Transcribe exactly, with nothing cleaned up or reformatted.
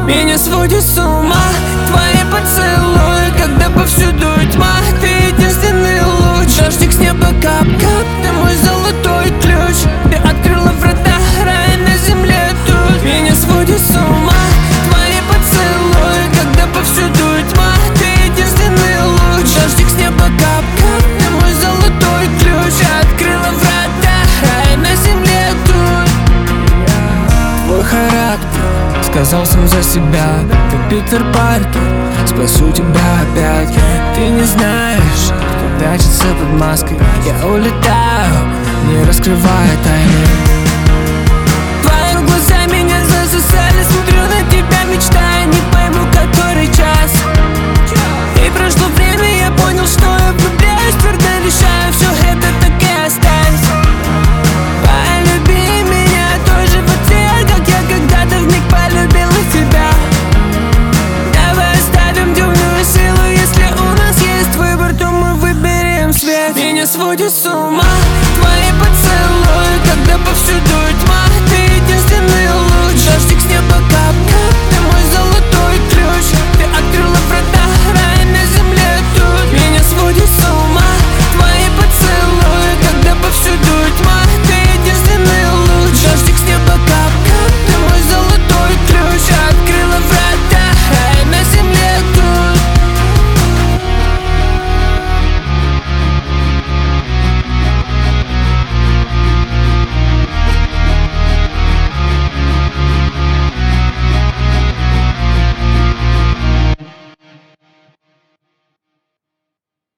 Меня сводит с ума твои поцелуи, когда повсюду тьма. Ты единственный луч, дождик с неба кап-кап. Ты мой золотой ключ, ты открыла врата, рай на земле тут. Меня сводит с ума твои поцелуи, когда повсюду тьма. Ты единственный луч, дождик с неба кап-кап. Ты мой золотой ключ, открыла врата, рай на земле тут. Твой характер сказал сам за себя, ты Питер Паркер, спасу тебя опять. Ты не знаешь, кто прячется под маской. Я улетаю, не раскрывая тайны. Твои глаза меня засосали, смотрю на тебя, мечтая, не пойму, который час. И прошло время, я понял, что я влюбляюсь, твердо решаю, все это так и останется. Полюби меня тоже в ответ, как я когда-то вмиг полюбила тебя. Давай оставим темную силу, если у нас есть выбор, то мы выберем свет. Меня сводит с ума